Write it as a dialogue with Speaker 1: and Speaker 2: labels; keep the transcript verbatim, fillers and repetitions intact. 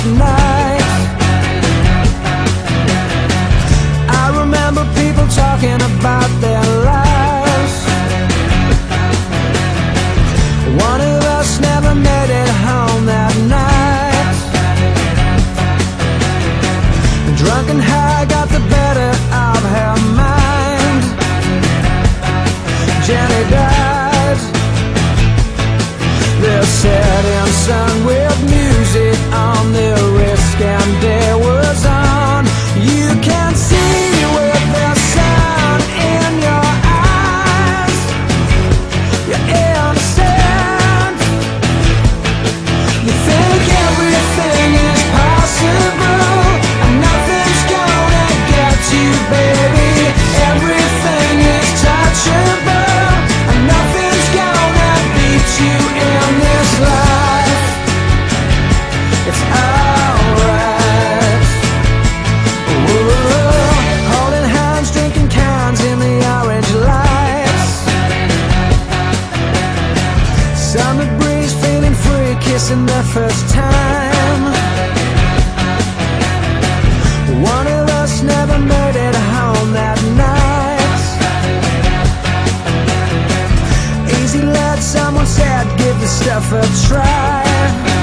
Speaker 1: night. I remember people talking about their lives. One of us never made it home that night. Drunk and high got the better of her mind. Jenny died. The setting sun with music on the wrist, and there was on. You can see with the sound in your eyes. You're innocent. You think everything is possible, and nothing's gonna get you, baby. Everything is touchable, and nothing's gonna beat you in this life. It's alright. Whoa. Holding hands, drinking cans in the orange lights. Summer breeze, feeling free, kissing the first time. One of us never made it home that night. Easy let, someone said, give the stuff a try.